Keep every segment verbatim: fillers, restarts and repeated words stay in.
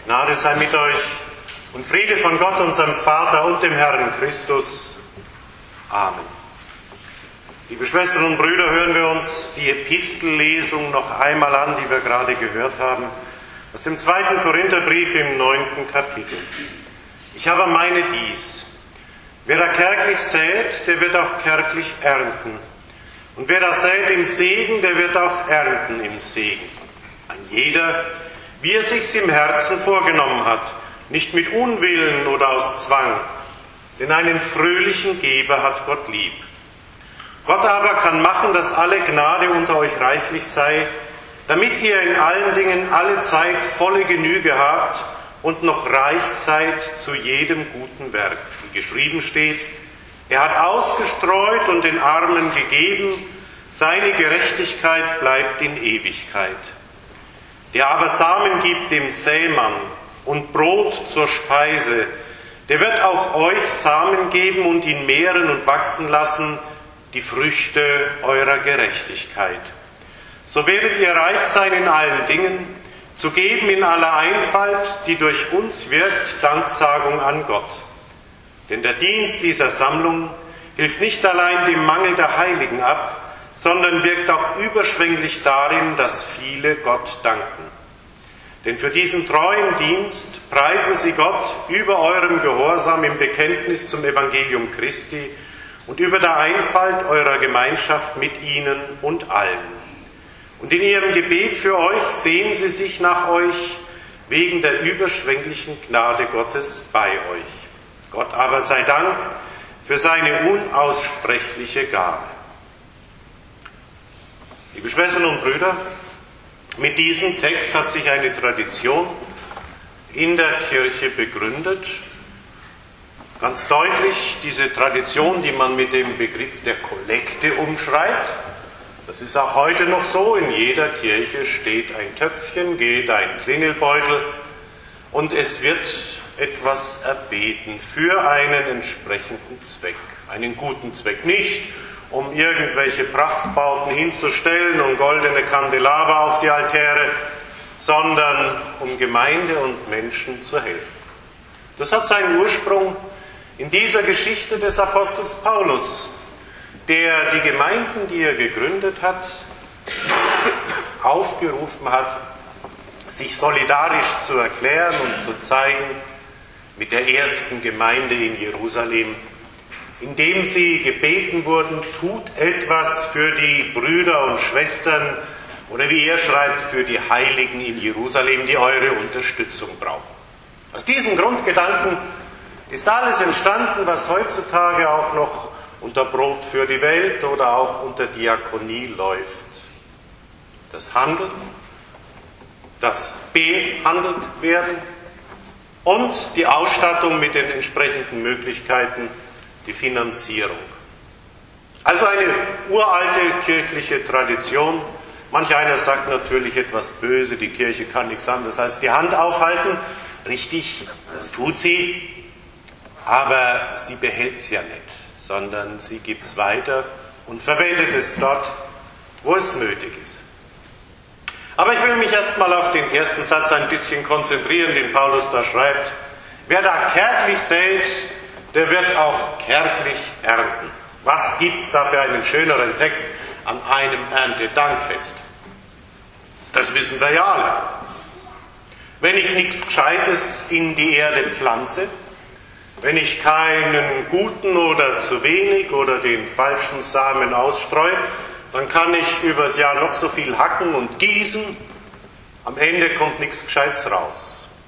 Gnade sei mit euch und Friede von Gott, unserem Vater und dem Herrn Christus. Amen. Liebe Schwestern und Brüder, hören wir uns die Epistellesung noch einmal an, die wir gerade gehört haben, aus dem zweiten Korintherbrief im neunten Kapitel. Ich aber meine dies: Wer da kärglich sät, der wird auch kärglich ernten. Und wer da sät im Segen, der wird auch ernten im Segen. Ein jeder, wie er sich's im Herzen vorgenommen hat, nicht mit Unwillen oder aus Zwang, denn einen fröhlichen Geber hat Gott lieb. Gott aber kann machen, dass alle Gnade unter euch reichlich sei, damit ihr in allen Dingen alle Zeit volle Genüge habt und noch reich seid zu jedem guten Werk. Wie geschrieben steht: Er hat ausgestreut und den Armen gegeben, seine Gerechtigkeit bleibt in Ewigkeit. Der aber Samen gibt dem Sämann und Brot zur Speise, der wird auch euch Samen geben und ihn mehren und wachsen lassen, die Früchte eurer Gerechtigkeit. So werdet ihr reich sein in allen Dingen, zu geben in aller Einfalt, die durch uns wirkt, Danksagung an Gott. Denn der Dienst dieser Sammlung hilft nicht allein dem Mangel der Heiligen ab, sondern wirkt auch überschwänglich darin, dass viele Gott danken. Denn für diesen treuen Dienst preisen sie Gott über eurem Gehorsam im Bekenntnis zum Evangelium Christi und über der Einfalt eurer Gemeinschaft mit ihnen und allen. Und in ihrem Gebet für euch sehen sie sich nach euch wegen der überschwänglichen Gnade Gottes bei euch. Gott aber sei Dank für seine unaussprechliche Gabe. Liebe Schwestern und Brüder, mit diesem Text hat sich eine Tradition in der Kirche begründet. Ganz deutlich diese Tradition, die man mit dem Begriff der Kollekte umschreibt. Das ist auch heute noch so. In jeder Kirche steht ein Töpfchen, geht ein Klingelbeutel und es wird etwas erbeten für einen entsprechenden Zweck, einen guten Zweck. Nicht um irgendwelche Prachtbauten hinzustellen und goldene Kandelaber auf die Altäre, sondern um Gemeinde und Menschen zu helfen. Das hat seinen Ursprung in dieser Geschichte des Apostels Paulus, der die Gemeinden, die er gegründet hat, aufgerufen hat, sich solidarisch zu erklären und zu zeigen mit der ersten Gemeinde in Jerusalem, indem sie gebeten wurden: tut etwas für die Brüder und Schwestern, oder wie er schreibt, für die Heiligen in Jerusalem, die eure Unterstützung brauchen. Aus diesem Grundgedanken ist alles entstanden, was heutzutage auch noch unter Brot für die Welt oder auch unter Diakonie läuft. Das Handeln, das behandelt werden und die Ausstattung mit den entsprechenden Möglichkeiten, die Finanzierung. Also eine uralte kirchliche Tradition. Manch einer sagt natürlich etwas böse, die Kirche kann nichts anderes als die Hand aufhalten. Richtig, das tut sie, aber sie behält es ja nicht, sondern sie gibt es weiter und verwendet es dort, wo es nötig ist. Aber ich will mich erstmal auf den ersten Satz ein bisschen konzentrieren, den Paulus da schreibt. Wer da kärglich sät, der wird auch kärglich ernten. Was gibt's da für einen schöneren Text an einem Erntedankfest? Das wissen wir ja alle. Wenn ich nichts Gescheites in die Erde pflanze, wenn ich keinen guten oder zu wenig oder den falschen Samen ausstreue, dann kann ich übers Jahr noch so viel hacken und gießen. Am Ende kommt nichts Gescheites raus.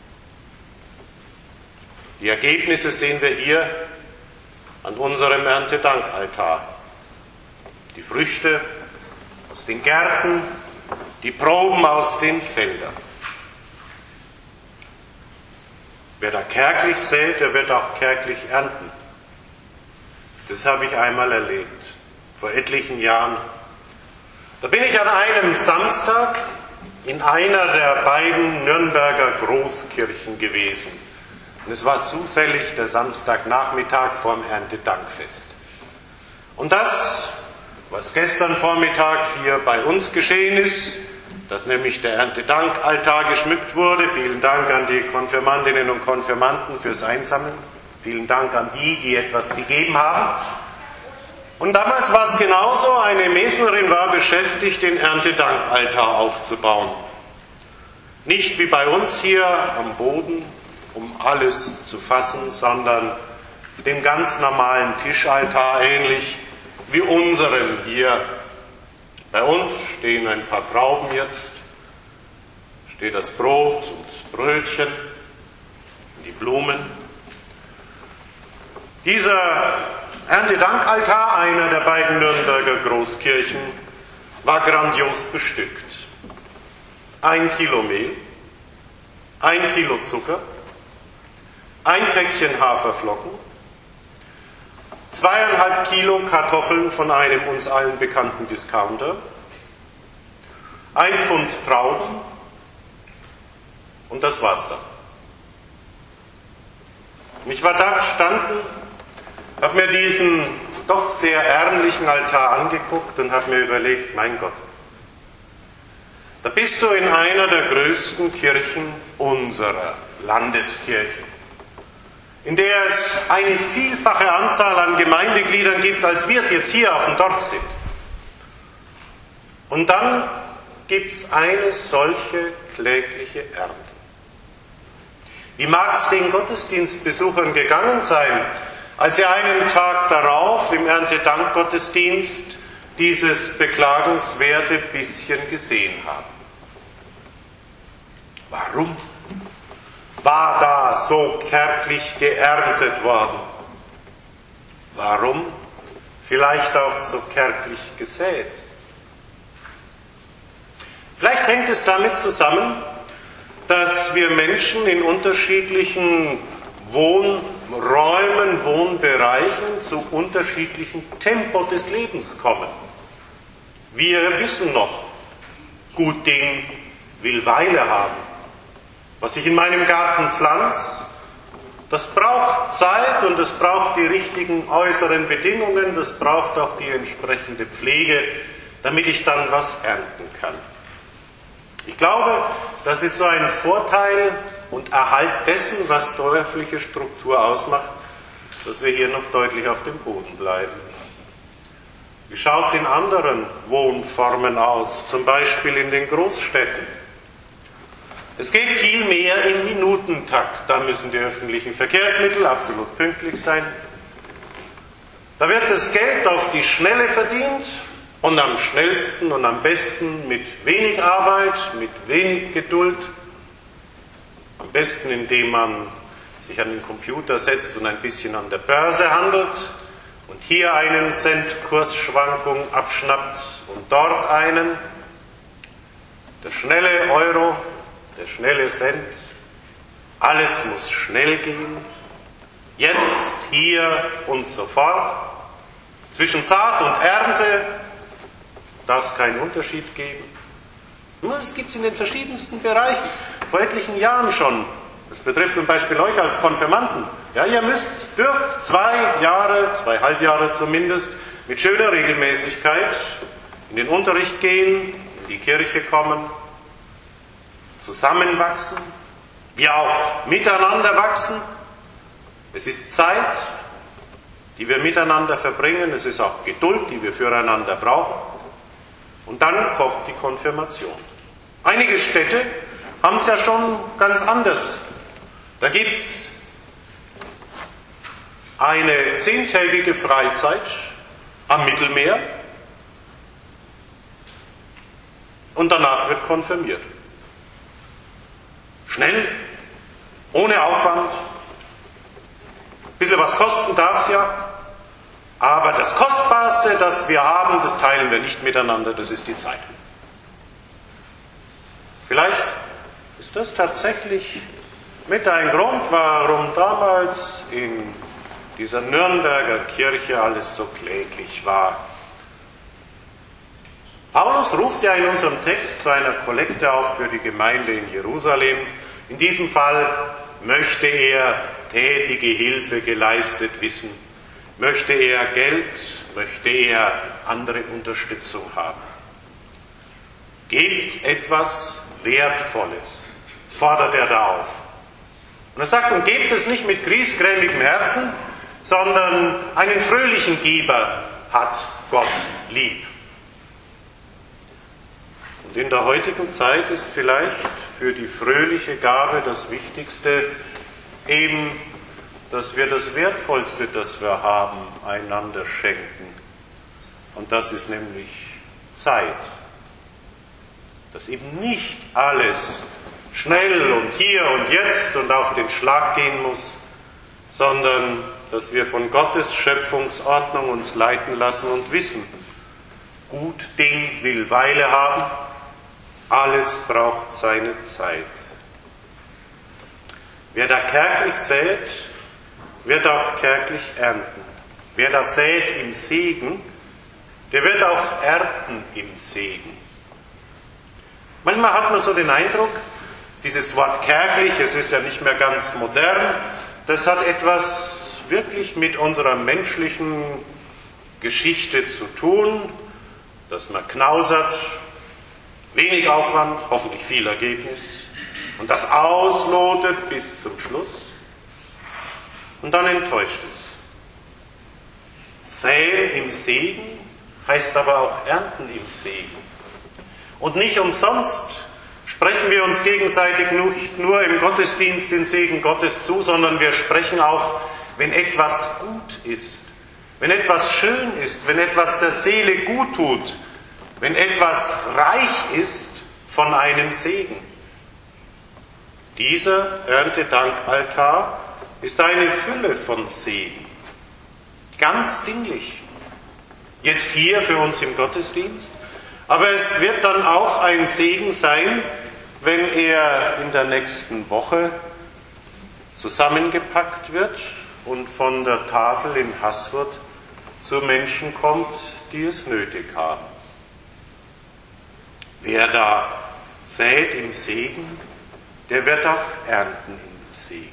Die Ergebnisse sehen wir hier an unserem Erntedankaltar. Die Früchte aus den Gärten, die Proben aus den Feldern. Wer da kärglich sät, der wird auch kärglich ernten. Das habe ich einmal erlebt, vor etlichen Jahren. Da bin ich an einem Samstag in einer der beiden Nürnberger Großkirchen gewesen. Und es war zufällig der Samstagnachmittag vorm Erntedankfest. Und das, was gestern Vormittag hier bei uns geschehen ist, dass nämlich der Erntedankaltar geschmückt wurde. Vielen Dank an die Konfirmandinnen und Konfirmanden fürs Einsammeln. Vielen Dank an die, die etwas gegeben haben. Und damals war es genauso, eine Mesnerin war beschäftigt, den Erntedankaltar aufzubauen. Nicht wie bei uns hier am Boden, um alles zu fassen, sondern auf dem ganz normalen Tischaltar, ähnlich wie unserem hier. Bei uns stehen ein paar Trauben jetzt, steht das Brot und Brötchen, die Blumen. Dieser Erntedankaltar, einer der beiden Nürnberger Großkirchen, war grandios bestückt. Ein Kilo Mehl, ein Kilo Zucker, ein Päckchen Haferflocken, zweieinhalb Kilo Kartoffeln von einem uns allen bekannten Discounter, ein Pfund Trauben und das war's dann. Ich war da gestanden, habe mir diesen doch sehr ärmlichen Altar angeguckt und habe mir überlegt, mein Gott, da bist du in einer der größten Kirchen unserer Landeskirche, in der es eine vielfache Anzahl an Gemeindegliedern gibt, als wir es jetzt hier auf dem Dorf sind. Und dann gibt es eine solche klägliche Ernte. Wie mag es den Gottesdienstbesuchern gegangen sein, als sie einen Tag darauf im Erntedankgottesdienst dieses beklagenswerte bisschen gesehen haben? Warum war da so kärglich geerntet worden? Warum vielleicht auch so kärglich gesät? Vielleicht hängt es damit zusammen, dass wir Menschen in unterschiedlichen Wohnräumen, Wohnbereichen zu unterschiedlichem Tempo des Lebens kommen. Wir wissen noch, gut Ding will Weile haben. Was ich in meinem Garten pflanze, das braucht Zeit und es braucht die richtigen äußeren Bedingungen, das braucht auch die entsprechende Pflege, damit ich dann was ernten kann. Ich glaube, das ist so ein Vorteil und Erhalt dessen, was dörfliche Struktur ausmacht, dass wir hier noch deutlich auf dem Boden bleiben. Wie schaut es in anderen Wohnformen aus, zum Beispiel in den Großstädten? Es geht viel mehr im Minutentakt. Da müssen die öffentlichen Verkehrsmittel absolut pünktlich sein. Da wird das Geld auf die Schnelle verdient und am schnellsten und am besten mit wenig Arbeit, mit wenig Geduld. Am besten, indem man sich an den Computer setzt und ein bisschen an der Börse handelt und hier einen Cent Kursschwankung abschnappt und dort einen. Der schnelle Euro, der schnelle Cent, alles muss schnell gehen, jetzt, hier und sofort. Zwischen Saat und Ernte darf es keinen Unterschied geben. Das gibt es in den verschiedensten Bereichen, vor etlichen Jahren schon. Das betrifft zum Beispiel euch als Konfirmanden. Ja, ihr müsst, dürft zwei Jahre, zwei Halbjahre zumindest, mit schöner Regelmäßigkeit in den Unterricht gehen, in die Kirche kommen, zusammenwachsen, wir auch miteinander wachsen. Es ist Zeit, die wir miteinander verbringen, es ist auch Geduld, die wir füreinander brauchen. Und dann kommt die Konfirmation. Einige Städte haben es ja schon ganz anders. Da gibt es eine zehntägige Freizeit am Mittelmeer und danach wird konfirmiert. Schnell, ohne Aufwand. Ein bisschen was kosten darf es ja. Aber das Kostbarste, das wir haben, das teilen wir nicht miteinander, das ist die Zeit. Vielleicht ist das tatsächlich mit ein Grund, warum damals in dieser Nürnberger Kirche alles so kläglich war. Paulus ruft ja in unserem Text zu einer Kollekte auf für die Gemeinde in Jerusalem. In diesem Fall möchte er tätige Hilfe geleistet wissen. Möchte er Geld, möchte er andere Unterstützung haben. gebt etwas Wertvolles, fordert er da auf. Und er sagt, und gebt es nicht mit griesgrämigem Herzen, sondern einen fröhlichen Geber hat Gott lieb. Und in der heutigen Zeit ist vielleicht für die fröhliche Gabe das Wichtigste eben, dass wir das Wertvollste, das wir haben, einander schenken. Und das ist nämlich Zeit. Dass eben nicht alles schnell und hier und jetzt und auf den Schlag gehen muss, sondern dass wir von Gottes Schöpfungsordnung uns leiten lassen und wissen, gut Ding will Weile haben, alles braucht seine Zeit. Wer da kärglich sät, wird auch kärglich ernten. Wer da sät im Segen, der wird auch ernten im Segen. Manchmal hat man so den Eindruck, dieses Wort kärglich, es ist ja nicht mehr ganz modern, das hat etwas wirklich mit unserer menschlichen Geschichte zu tun, dass man knausert, wenig Aufwand, hoffentlich viel Ergebnis und das auslotet bis zum Schluss und dann enttäuscht es. Säen im Segen heißt aber auch ernten im Segen. Und nicht umsonst sprechen wir uns gegenseitig nicht nur im Gottesdienst den Segen Gottes zu, sondern wir sprechen auch, wenn etwas gut ist, wenn etwas schön ist, wenn etwas der Seele gut tut, wenn etwas reich ist von einem Segen. Dieser Erntedankaltar ist eine Fülle von Segen, ganz dinglich. Jetzt hier für uns im Gottesdienst, aber es wird dann auch ein Segen sein, wenn er in der nächsten Woche zusammengepackt wird und von der Tafel in Haßfurt zu Menschen kommt, die es nötig haben. Wer da sät im Segen, der wird auch ernten im Segen.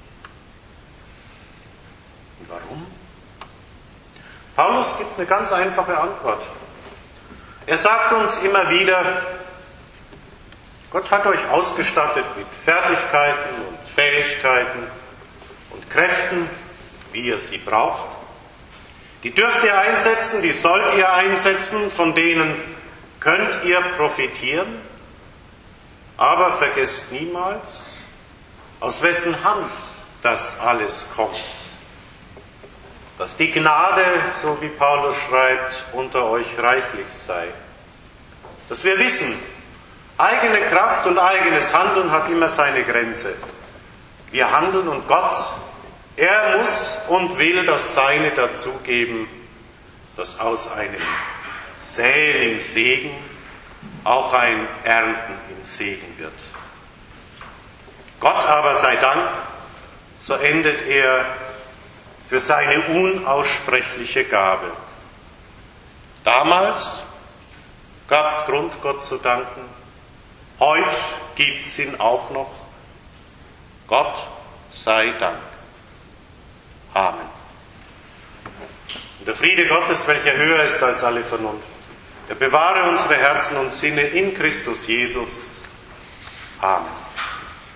Und warum? Paulus gibt eine ganz einfache Antwort. Er sagt uns immer wieder, Gott hat euch ausgestattet mit Fertigkeiten und Fähigkeiten und Kräften, wie ihr sie braucht. Die dürft ihr einsetzen, die sollt ihr einsetzen, von denen könnt ihr profitieren. Aber vergesst niemals, aus wessen Hand das alles kommt. Dass die Gnade, so wie Paulus schreibt, unter euch reichlich sei. Dass wir wissen, eigene Kraft und eigenes Handeln hat immer seine Grenze. Wir handeln und Gott, er muss und will das Seine dazugeben, dass aus einem Säen im Segen auch ein Ernten im Segen wird. Gott aber sei Dank, so endet er, für seine unaussprechliche Gabe. Damals gab es Grund, Gott zu danken. Heute gibt es ihn auch noch. Gott sei Dank. Amen. Und der Friede Gottes, welcher höher ist als alle Vernunft, der bewahre unsere Herzen und Sinne in Christus Jesus. Amen.